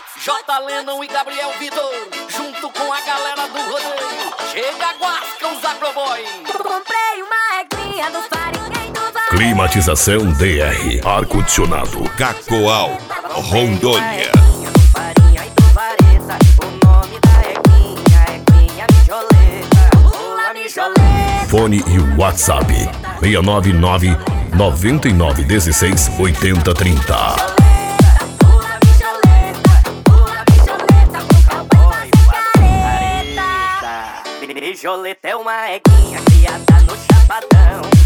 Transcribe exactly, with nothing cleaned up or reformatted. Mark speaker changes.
Speaker 1: J. Lennon e Gabriel Vitor, junto com a galera do rodeio. Chega, Guasca, os Agroboy.
Speaker 2: Comprei uma eglinha do farinha do varejo.
Speaker 3: Climatização D R, ar-condicionado Cacoal, Rondônia.
Speaker 2: Farinha e do vareta, o nome da eglinha, eglinha mijoleta, pula mijoleta.
Speaker 3: Fone e WhatsApp seis nove nove, nove nove um seis, oito zero três zero.
Speaker 2: Mijoleta é uma eguinha criada no Chapadão.